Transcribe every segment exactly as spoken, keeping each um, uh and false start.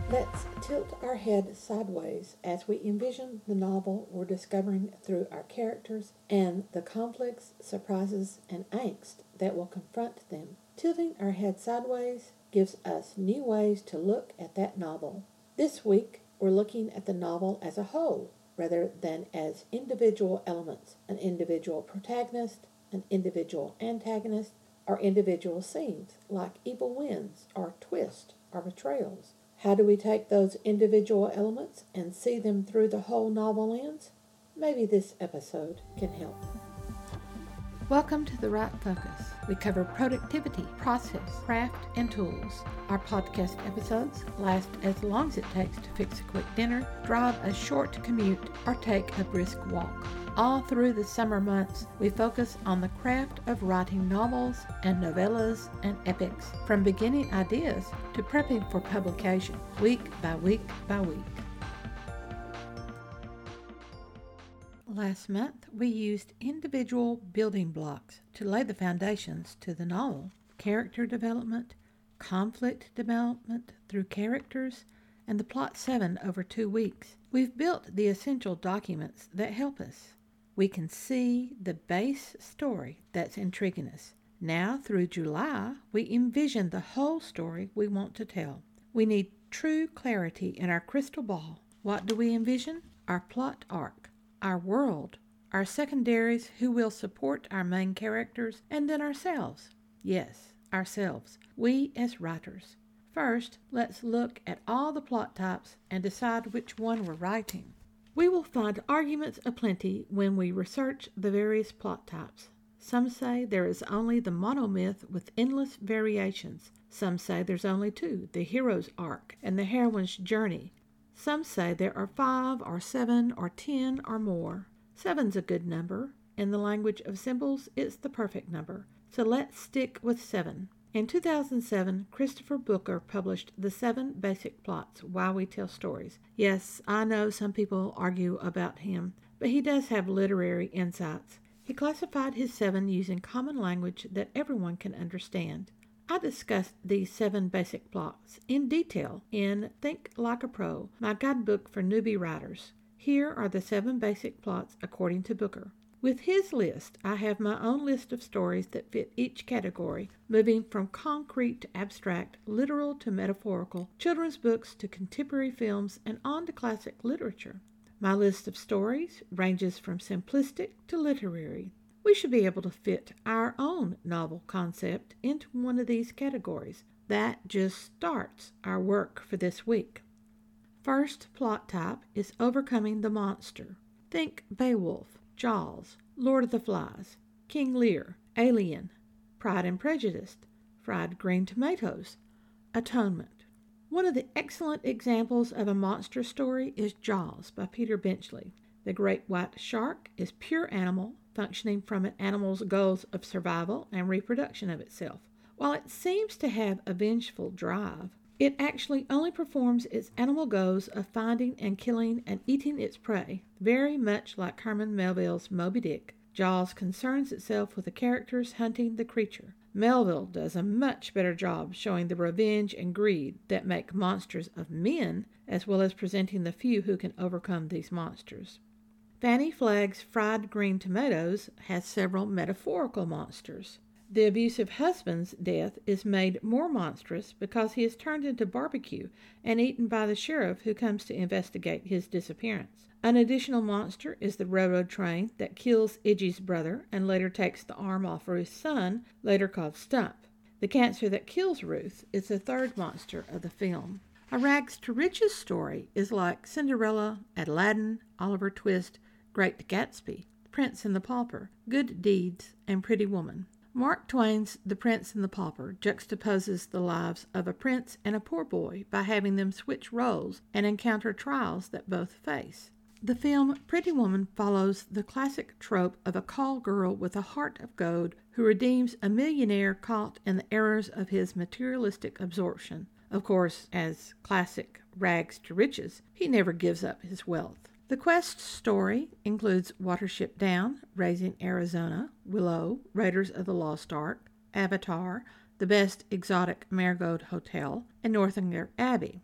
Let's tilt our head sideways as we envision the novel we're discovering through our characters and the conflicts, surprises, and angst that will confront them. Tilting our head sideways gives us new ways to look at that novel. This week, we're looking at the novel as a whole rather than as individual elements, an individual protagonist, an individual antagonist, or individual scenes like evil wins or twists or betrayals. How do we take those individual elements and see them through the whole novel lens? Maybe this episode can help. Welcome to The Right Focus. We cover productivity, process, craft, and tools. Our podcast episodes last as long as it takes to fix a quick dinner, drive a short commute, or take a brisk walk. All through the summer months, we focus on the craft of writing novels and novellas and epics, from beginning ideas to prepping for publication, week by week by week. Last month, we used individual building blocks to lay the foundations to the novel: character development, conflict development through characters, and the plot seven over two weeks. We've built the essential documents that help us. We can see the base story that's intriguing us. Now, through July, we envision the whole story we want to tell. We need true clarity in our crystal ball. What do we envision? Our plot arc, our world, our secondaries who will support our main characters, and then ourselves. Yes, ourselves. We as writers. First, let's look at all the plot types and decide which one we're writing. We will find arguments aplenty when we research the various plot types. Some say there is only the monomyth with endless variations. Some say there's only two, the hero's arc and the heroine's journey. Some say there are five or seven or ten or more. Seven's a good number. In the language of symbols, it's the perfect number. So let's stick with seven. In two thousand seven, Christopher Booker published The Seven Basic Plots, Why We Tell Stories. Yes, I know some people argue about him, but he does have literary insights. He classified his seven using common language that everyone can understand. I discussed these seven basic plots in detail in Think Like a Pro, my guidebook for newbie writers. Here are the seven basic plots according to Booker. With his list, I have my own list of stories that fit each category, moving from concrete to abstract, literal to metaphorical, children's books to contemporary films, and on to classic literature. My list of stories ranges from simplistic to literary. We should be able to fit our own novel concept into one of these categories. That just starts our work for this week. First plot type is overcoming the monster. Think Beowulf, Jaws, Lord of the Flies, King Lear, Alien, Pride and Prejudice, Fried Green Tomatoes, Atonement. One of the excellent examples of a monster story is Jaws by Peter Benchley. The great white shark is pure animal, functioning from an animal's goals of survival and reproduction of itself. While it seems to have a vengeful drive, it actually only performs its animal goals of finding and killing and eating its prey, very much like Herman Melville's Moby Dick. Jaws concerns itself with the characters hunting the creature. Melville does a much better job showing the revenge and greed that make monsters of men, as well as presenting the few who can overcome these monsters. Fanny Flagg's Fried Green Tomatoes has several metaphorical monsters. The abusive husband's death is made more monstrous because he is turned into barbecue and eaten by the sheriff who comes to investigate his disappearance. An additional monster is the railroad train that kills Idgie's brother and later takes the arm off Ruth's son, later called Stump. The cancer that kills Ruth is the third monster of the film. A rags to riches story is like Cinderella, Aladdin, Oliver Twist, Great Gatsby, Prince and the Pauper, Good Deeds, and Pretty Woman. Mark Twain's The Prince and the Pauper juxtaposes the lives of a prince and a poor boy by having them switch roles and encounter trials that both face. The film Pretty Woman follows the classic trope of a call girl with a heart of gold who redeems a millionaire caught in the errors of his materialistic absorption. Of course, as classic rags to riches, he never gives up his wealth. The quest story includes Watership Down, Raising Arizona, Willow, Raiders of the Lost Ark, Avatar, The Best Exotic Marigold Hotel, and Northanger Abbey.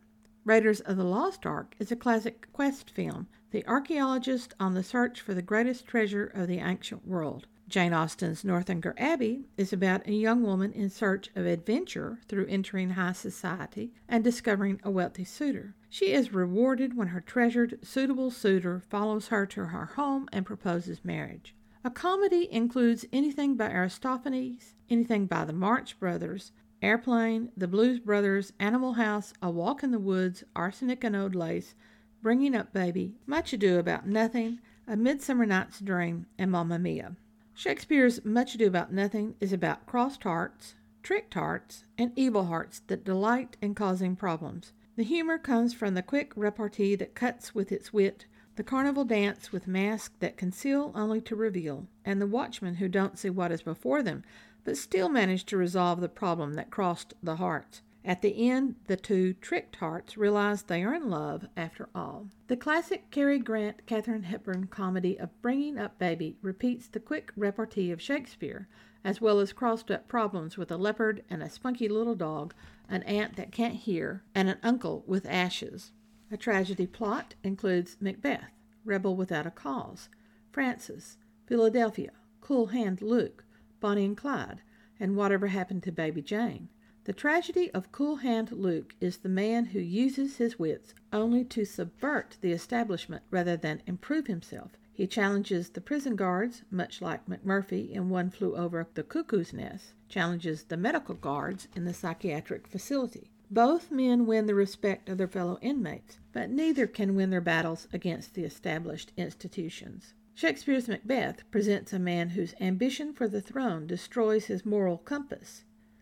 Raiders of the Lost Ark is a classic quest film, the archaeologist on the search for the greatest treasure of the ancient world. Jane Austen's Northanger Abbey is about a young woman in search of adventure through entering high society and discovering a wealthy suitor. She is rewarded when her treasured, suitable suitor follows her to her home and proposes marriage. A comedy includes anything by Aristophanes, anything by the Marx Brothers, Airplane, The Blues Brothers, Animal House, A Walk in the Woods, Arsenic and Old Lace, Bringing Up Baby, Much Ado About Nothing, A Midsummer Night's Dream, and Mamma Mia. Shakespeare's Much Ado About Nothing is about crossed hearts, tricked hearts, and evil hearts that delight in causing problems. The humor comes from the quick repartee that cuts with its wit, the carnival dance with masks that conceal only to reveal, and the watchmen who don't see what is before them, but still manage to resolve the problem that crossed the hearts. At the end, the two tricked hearts realize they are in love after all. The classic Cary Grant, Katharine Hepburn comedy of Bringing Up Baby repeats the quick repartee of Shakespeare, as well as crossed-up problems with a leopard and a spunky little dog, an aunt that can't hear, and an uncle with ashes. A tragedy plot includes Macbeth, Rebel Without a Cause, Francis, Philadelphia, Cool Hand Luke, Bonnie and Clyde, and Whatever Happened to Baby Jane. The tragedy of Cool Hand Luke is the man who uses his wits only to subvert the establishment rather than improve himself. He challenges the prison guards, much like McMurphy in One Flew Over the Cuckoo's Nest, challenges the medical guards in the psychiatric facility. Both men win the respect of their fellow inmates, but neither can win their battles against the established institutions. Shakespeare's Macbeth presents a man whose ambition for the throne destroys his moral compass.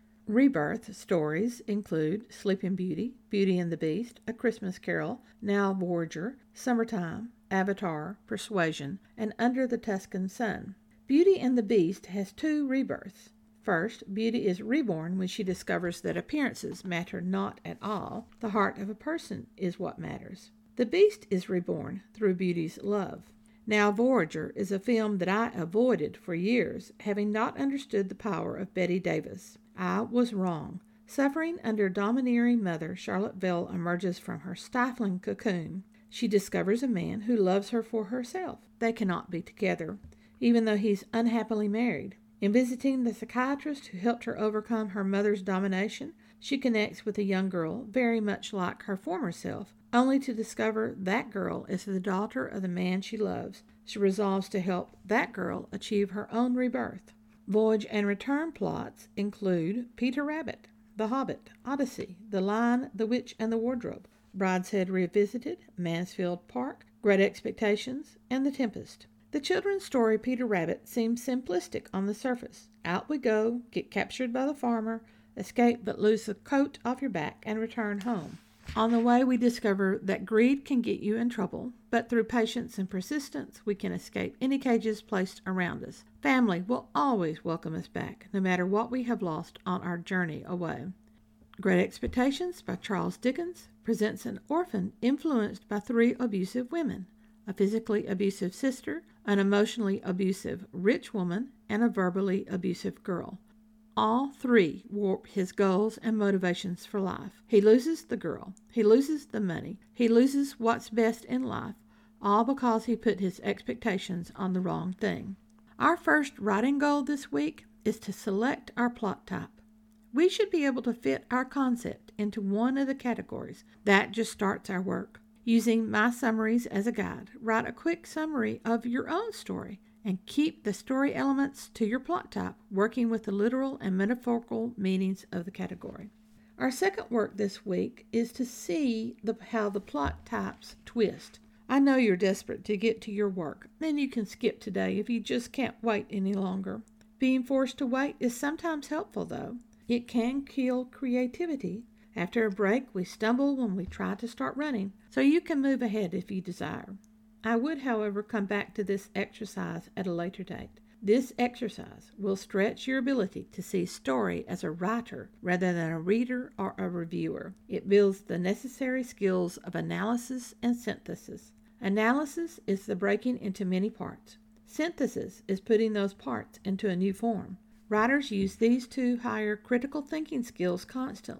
Rebirth stories include Sleeping Beauty, Beauty and the Beast, A Christmas Carol, Now Voyager, Summertime, Avatar, Persuasion, and Under the Tuscan Sun. Beauty and the Beast has two rebirths. First, Beauty is reborn when she discovers that appearances matter not at all. The heart of a person is what matters. The Beast is reborn through Beauty's love. Now Voyager is a film that I avoided for years, having not understood the power of Bette Davis. I was wrong. Suffering under domineering mother, Charlotte Vale emerges from her stifling cocoon. She discovers a man who loves her for herself. They cannot be together, even though he's unhappily married. In visiting the psychiatrist who helped her overcome her mother's domination, she connects with a young girl very much like her former self, only to discover that girl is the daughter of the man she loves. She resolves to help that girl achieve her own rebirth. Voyage and return plots include Peter Rabbit, The Hobbit, Odyssey, The Lion, the Witch, and the Wardrobe, Brideshead Revisited, Mansfield Park, Great Expectations, and The Tempest. The children's story Peter Rabbit seems simplistic on the surface. Out we go, get captured by the farmer, escape but lose the coat off your back, and return home. On the way, we discover that greed can get you in trouble, but through patience and persistence, we can escape any cages placed around us. Family will always welcome us back, no matter what we have lost on our journey away. Great Expectations by Charles Dickens presents an orphan influenced by three abusive women, a physically abusive sister, an emotionally abusive rich woman, and a verbally abusive girl. All three warp his goals and motivations for life. He loses the girl. He loses the money. He loses what's best in life, all because he put his expectations on the wrong thing. Our first writing goal this week is to select our plot type. We should be able to fit our concept into one of the categories. That just starts our work. Using my summaries as a guide, write a quick summary of your own story and keep the story elements to your plot type, working with the literal and metaphorical meanings of the category. Our second work this week is to see the, how the plot types twist. I know you're desperate to get to your work, then you can skip today if you just can't wait any longer. Being forced to wait is sometimes helpful, though. It can kill creativity. After a break, we stumble when we try to start running, so you can move ahead if you desire. I would, however, come back to this exercise at a later date. This exercise will stretch your ability to see story as a writer rather than a reader or a reviewer. It builds the necessary skills of analysis and synthesis. Analysis is the breaking into many parts. Synthesis is putting those parts into a new form. Writers use these two higher critical thinking skills constantly.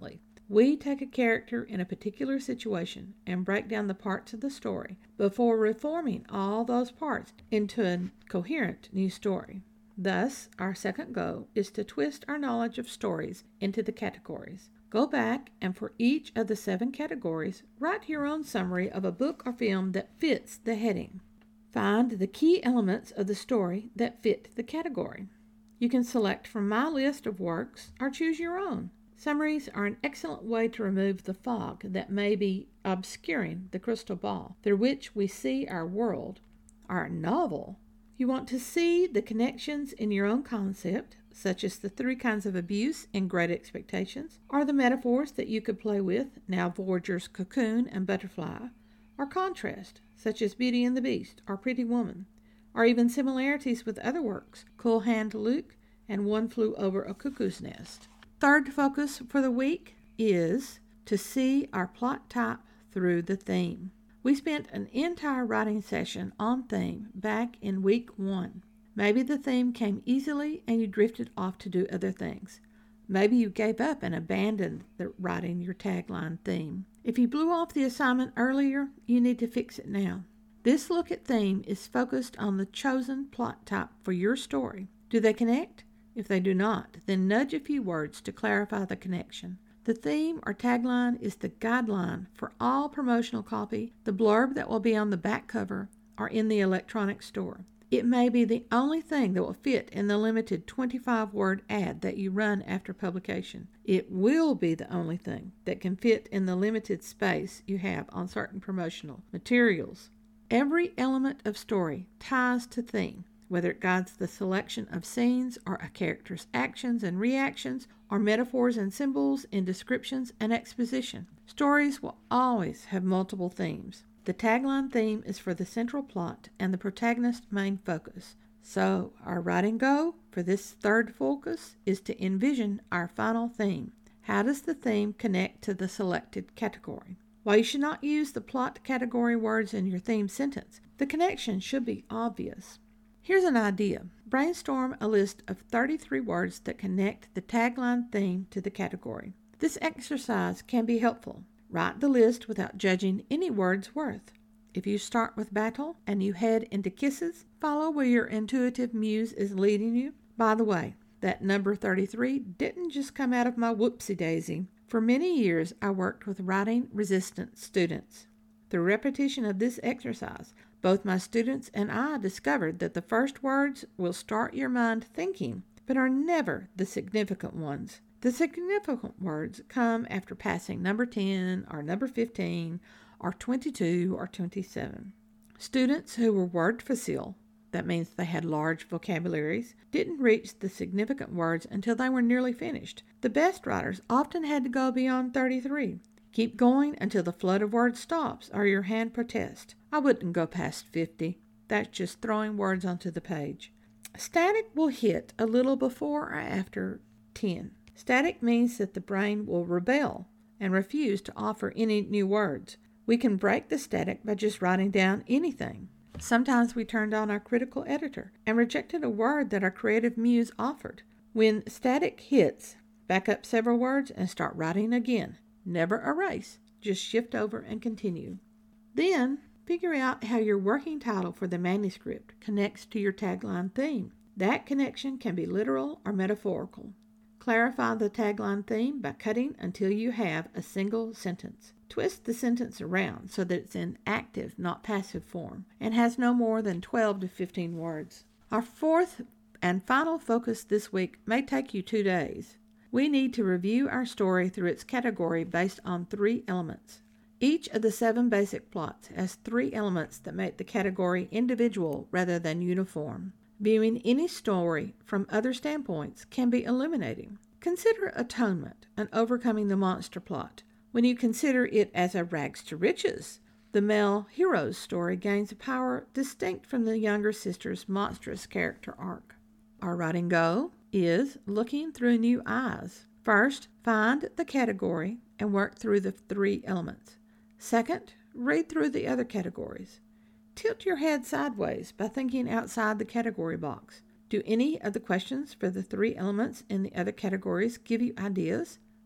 We take a character in a particular situation and break down the parts of the story before reforming all those parts into a coherent new story. Thus, our second goal is to twist our knowledge of stories into the categories. Go back and for each of the seven categories, write your own summary of a book or film that fits the heading. Find the key elements of the story that fit the category. You can select from my list of works or choose your own. Summaries are an excellent way to remove the fog that may be obscuring the crystal ball through which we see our world, our novel. You want to see the connections in your own concept, such as the three kinds of abuse in Great Expectations, or the metaphors that you could play with, now Voyager's cocoon and butterfly, or contrast, such as Beauty and the Beast or Pretty Woman, or even similarities with other works, Cool Hand Luke and One Flew Over a Cuckoo's Nest. Third focus for the week is to see our plot type through the theme. We spent an entire writing session on theme back in week one. Maybe the theme came easily and you drifted off to do other things. Maybe you gave up and abandoned the writing your tagline theme. If you blew off the assignment earlier, you need to fix it now. This look at theme is focused on the chosen plot type for your story. Do they connect? If they do not, then nudge a few words to clarify the connection. The theme or tagline is the guideline for all promotional copy, the blurb that will be on the back cover, or in the electronic store. It may be the only thing that will fit in the limited twenty-five word ad that you run after publication. It will be the only thing that can fit in the limited space you have on certain promotional materials. Every element of story ties to theme, whether it guides the selection of scenes or a character's actions and reactions, or metaphors and symbols in descriptions and exposition. Stories will always have multiple themes. The tagline theme is for the central plot and the protagonist's main focus. So, our writing goal for this third focus is to envision our final theme. How does the theme connect to the selected category? While you should not use the plot category words in your theme sentence, the connection should be obvious. Here's an idea. Brainstorm a list of thirty-three words that connect the tagline theme to the category. This exercise can be helpful. Write the list without judging any word's worth. If you start with battle and you head into kisses, follow where your intuitive muse is leading you. By the way, that number thirty-three didn't just come out of my whoopsie-daisy. For many years, I worked with writing-resistant students. Through repetition of this exercise, both my students and I discovered that the first words will start your mind thinking, but are never the significant ones. The significant words come after passing number ten or number fifteen or twenty-two or twenty-seven. Students who were word facile, that means they had large vocabularies, didn't reach the significant words until they were nearly finished. The best writers often had to go beyond thirty-three. Keep going until the flood of words stops or your hand protests. I wouldn't go past fifty. That's just throwing words onto the page. Static will hit a little before or after ten. Static means that the brain will rebel and refuse to offer any new words. We can break the static by just writing down anything. Sometimes we turned on our critical editor and rejected a word that our creative muse offered. When static hits, back up several words and start writing again. Never erase, just shift over and continue. Then, figure out how your working title for the manuscript connects to your tagline theme. That connection can be literal or metaphorical. Clarify the tagline theme by cutting until you have a single sentence. Twist the sentence around so that it's in active, not passive form, and has no more than twelve to fifteen words. Our fourth and final focus this week may take you two days. We need to review our story through its category based on three elements. Each of the seven basic plots has three elements that make the category individual rather than uniform. Viewing any story from other standpoints can be illuminating. Consider atonement and overcoming the monster plot. When you consider it as a rags to riches, the male hero's story gains a power distinct from the younger sister's monstrous character arc. Our writing goal is looking through new eyes. First, find the category and work through the three elements. Second, read through the other categories. Tilt your head sideways by thinking outside the category box. Do any of the questions for the three elements in the other categories give you ideas?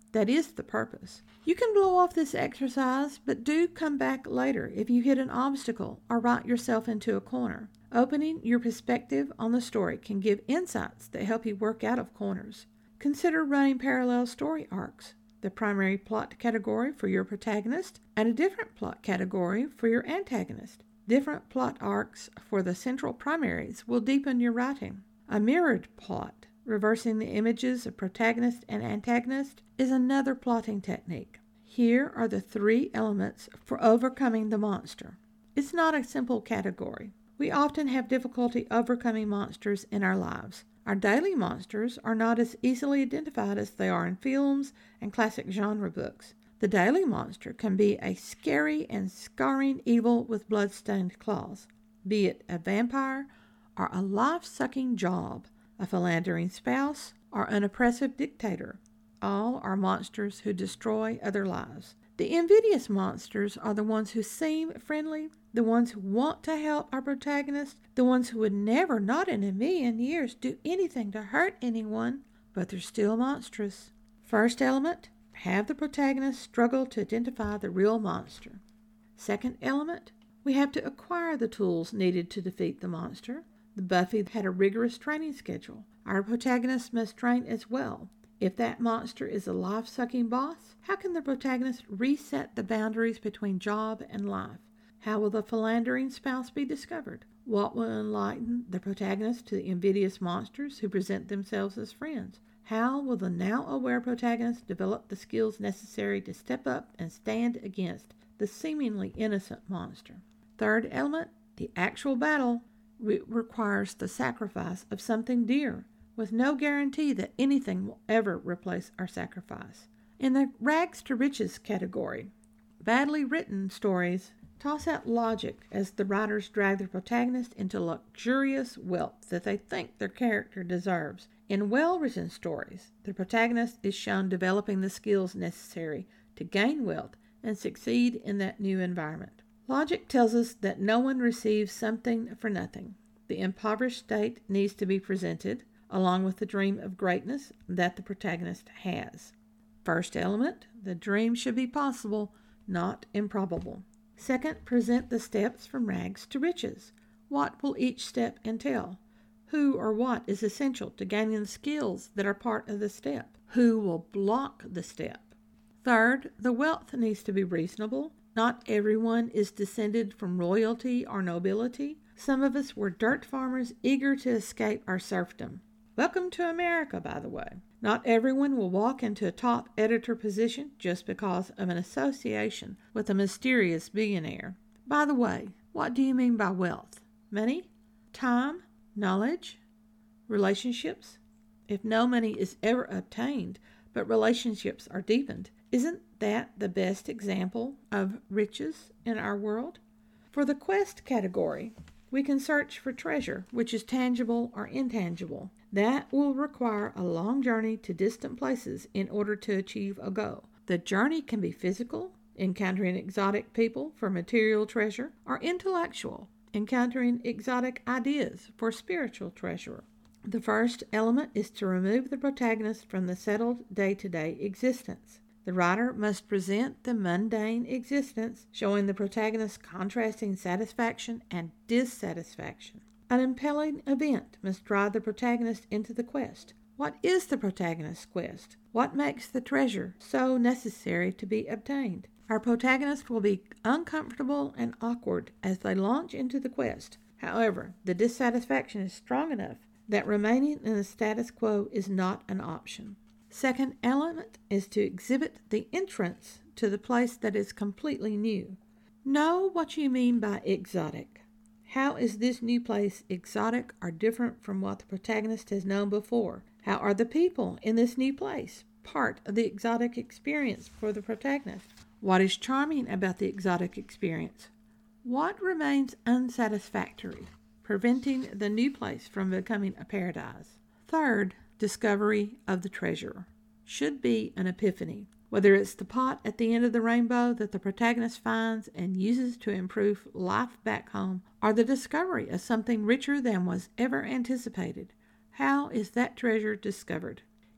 That is the purpose. You can blow off this exercise, but do come back later if you hit an obstacle or write yourself into a corner. Opening your perspective on the story can give insights that help you work out of corners. Consider running parallel story arcs, the primary plot category for your protagonist and a different plot category for your antagonist. Different plot arcs for the central primaries will deepen your writing. A mirrored plot, reversing the images of protagonist and antagonist, is another plotting technique. Here are the three elements for overcoming the monster. It's not a simple category. We often have difficulty overcoming monsters in our lives. Our daily monsters are not as easily identified as they are in films and classic genre books. The daily monster can be a scary and scarring evil with blood-stained claws, be it a vampire or a life-sucking job, a philandering spouse, or an oppressive dictator. All are monsters who destroy other lives. The invidious monsters are the ones who seem friendly, the ones who want to help our protagonist, the ones who would never, not in a million years, do anything to hurt anyone, but they're still monstrous. First element, have the protagonist struggle to identify the real monster. Second element, we have to acquire the tools needed to defeat the monster. The Buffy had a rigorous training schedule. Our protagonist must train as well. If that monster is a life-sucking boss, how can the protagonist reset the boundaries between job and life? How will the philandering spouse be discovered? What will enlighten the protagonist to the invidious monsters who present themselves as friends? How will the now-aware protagonist develop the skills necessary to step up and stand against the seemingly innocent monster? Third element, the actual battle re- requires the sacrifice of something dear, with no guarantee that anything will ever replace our sacrifice. In the rags to riches category, badly written stories toss out logic as the writers drag their protagonist into luxurious wealth that they think their character deserves. In well-written stories, the protagonist is shown developing the skills necessary to gain wealth and succeed in that new environment. Logic tells us that no one receives something for nothing. The impoverished state needs to be presented, along with the dream of greatness that the protagonist has. First element, the dream should be possible, not improbable. Second, present the steps from rags to riches. What will each step entail? Who or what is essential to gaining the skills that are part of the step? Who will block the step? Third, the wealth needs to be reasonable. Not everyone is descended from royalty or nobility. Some of us were dirt farmers eager to escape our serfdom. Welcome to America, by the way. Not everyone will walk into a top editor position just because of an association with a mysterious billionaire. By the way, what do you mean by wealth? Money? Time? Knowledge? Relationships? If no money is ever obtained, but relationships are deepened, isn't that the best example of riches in our world? For the quest category, we can search for treasure, which is tangible or intangible. That will require a long journey to distant places in order to achieve a goal. The journey can be physical, encountering exotic people for material treasure, or intellectual, encountering exotic ideas for spiritual treasure. The first element is to remove the protagonist from the settled day-to-day existence. The writer must present the mundane existence, showing the protagonist's contrasting satisfaction and dissatisfaction. An impelling event must drive the protagonist into the quest. What is the protagonist's quest? What makes the treasure so necessary to be obtained? Our protagonist will be uncomfortable and awkward as they launch into the quest. However, the dissatisfaction is strong enough that remaining in the status quo is not an option. Second element is to exhibit the entrance to the place that is completely new. Know what you mean by exotic. How is this new place exotic or different from what the protagonist has known before? How are the people in this new place part of the exotic experience for the protagonist? What is charming about the exotic experience? What remains unsatisfactory, preventing the new place from becoming a paradise? Third, discovery of the treasure should be an epiphany. Whether it's the pot at the end of the rainbow that the protagonist finds and uses to improve life back home, or the discovery of something richer than was ever anticipated. How is that treasure discovered?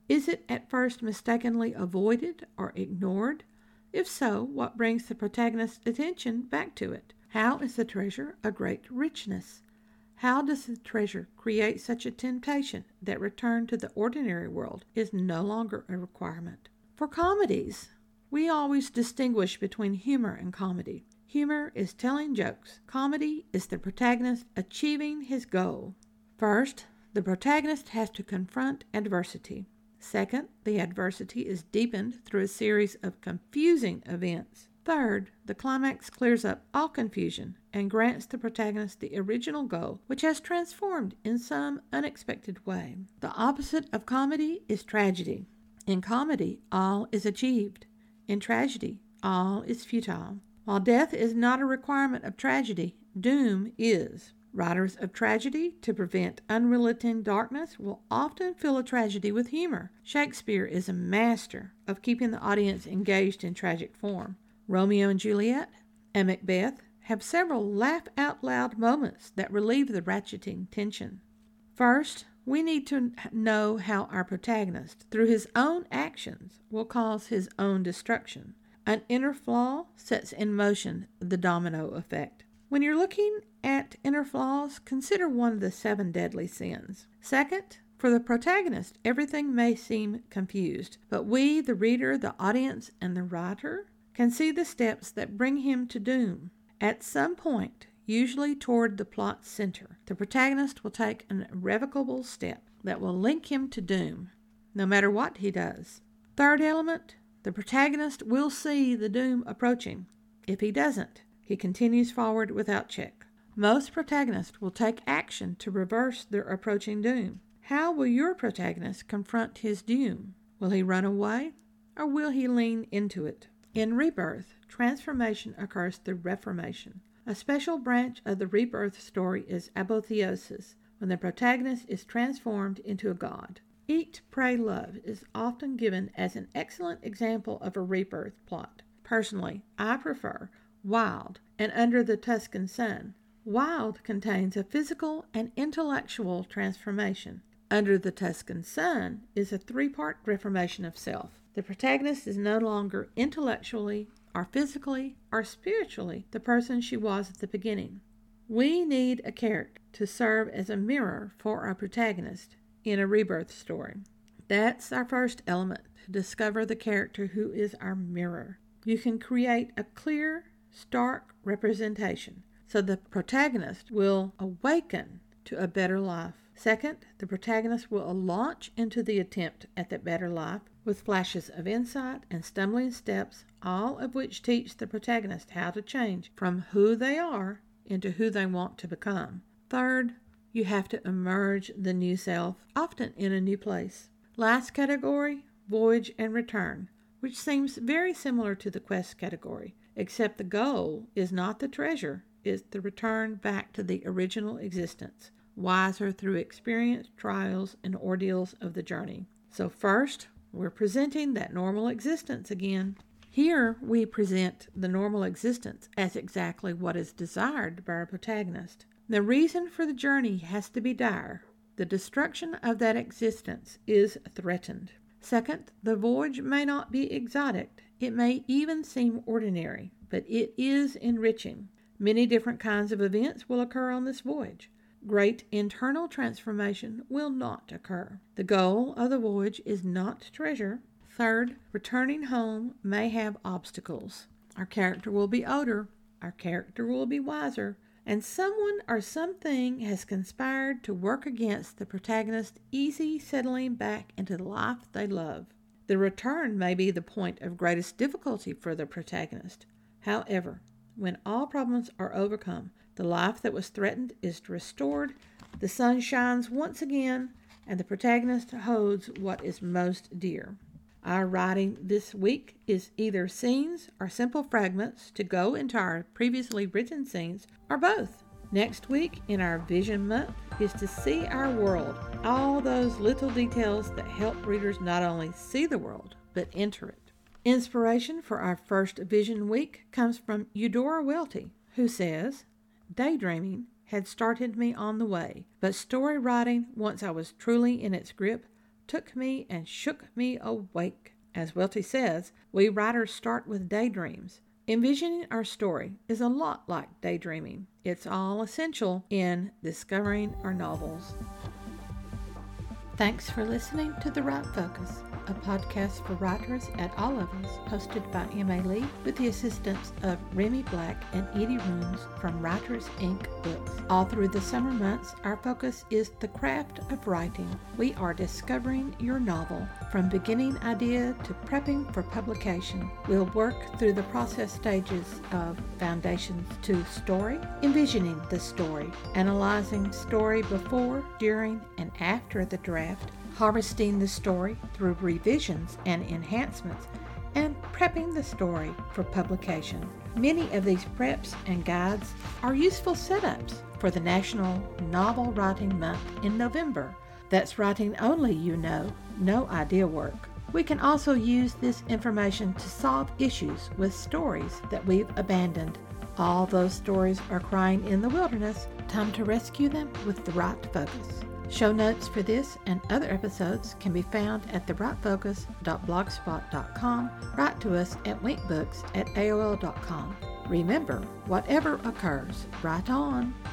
Is it at first mistakenly avoided or ignored? If so, what brings the protagonist's attention back to it? How is the treasure a great richness? How does the treasure create such a temptation that return to the ordinary world is no longer a requirement? For comedies, we always distinguish between humor and comedy. Humor is telling jokes. Comedy is the protagonist achieving his goal. First, the protagonist has to confront adversity. Second, the adversity is deepened through a series of confusing events. Third, the climax clears up all confusion and grants the protagonist the original goal, which has transformed in some unexpected way. The opposite of comedy is tragedy. In comedy, all is achieved. In tragedy, all is futile. While death is not a requirement of tragedy, doom is. Writers of tragedy, to prevent unrelenting darkness, will often fill a tragedy with humor. Shakespeare is a master of keeping the audience engaged in tragic form. Romeo and Juliet and Macbeth have several laugh-out-loud moments that relieve the ratcheting tension. First, we need to know how our protagonist, through his own actions, will cause his own destruction. An inner flaw sets in motion the domino effect. When you're looking at inner flaws, consider one of the seven deadly sins. Second, for the protagonist, everything may seem confused, but we, the reader, the audience, and the writer, can see the steps that bring him to doom. At some point, usually toward the plot's center, the protagonist will take an irrevocable step that will link him to doom, no matter what he does. Third element, the protagonist will see the doom approaching. If he doesn't, he continues forward without check. Most protagonists will take action to reverse their approaching doom. How will your protagonist confront his doom? Will he run away, or will he lean into it? In rebirth, transformation occurs through reformation. A special branch of the rebirth story is apotheosis, when the protagonist is transformed into a god. Eat, Pray, Love is often given as an excellent example of a rebirth plot. Personally, I prefer Wild and Under the Tuscan Sun. Wild contains a physical and intellectual transformation. Under the Tuscan Sun is a three-part reformation of self. The protagonist is no longer intellectually or physically or spiritually the person she was at the beginning. We need a character to serve as a mirror for our protagonist in a rebirth story. That's our first element, to discover the character who is our mirror. You can create a clear, stark representation so the protagonist will awaken to a better life. Second, the protagonist will launch into the attempt at that better life with flashes of insight and stumbling steps, all of which teach the protagonist how to change from who they are into who they want to become. Third, you have to emerge the new self, often in a new place. Last category, voyage and return, which seems very similar to the quest category, except the goal is not the treasure, it's the return back to the original existence, wiser through experience, trials, and ordeals of the journey. So first, we're presenting that normal existence again. Here we present the normal existence as exactly what is desired by our protagonist. The reason for the journey has to be dire. The destruction of that existence is threatened. Second, the voyage may not be exotic. It may even seem ordinary, but it is enriching. Many different kinds of events will occur on this voyage. Great internal transformation will not occur. The goal of the voyage is not treasure. Third, returning home may have obstacles. Our character will be older. Our character will be wiser. And someone or something has conspired to work against the protagonist's easy settling back into the life they love. The return may be the point of greatest difficulty for the protagonist. However, when all problems are overcome, the life that was threatened is restored, the sun shines once again, and the protagonist holds what is most dear. Our writing this week is either scenes or simple fragments to go into our previously written scenes, or both. Next week in our Vision Month is to see our world, all those little details that help readers not only see the world, but enter it. Inspiration for our first Vision Week comes from Eudora Welty, who says, "Daydreaming had started me on the way, but story writing, once I was truly in its grip, took me and shook me awake. As Welty says, we writers start with daydreams. Envisioning our story is a lot like daydreaming. It's all essential in discovering our novels. Thanks for listening to The Write Focus, a podcast for writers at all levels, hosted by M A Lee with the assistance of Remy Black and Edie Rooms from Writers Incorporated Books. All through the summer months, our focus is the craft of writing. We are discovering your novel from beginning idea to prepping for publication. We'll work through the process stages of foundations to story, envisioning the story, analyzing story before, during, and after the draft, harvesting the story through revisions and enhancements, and prepping the story for publication. Many of these preps and guides are useful setups for the National Novel Writing Month in November. That's writing only, you know, no idea work. We can also use this information to solve issues with stories that we've abandoned. All those stories are crying in the wilderness. Time to rescue them with The Write Focus. Show notes for this and other episodes can be found at the write focus dot blogspot dot com. Write to us at winkbooks at A O L dot com. Remember, whatever occurs, write on.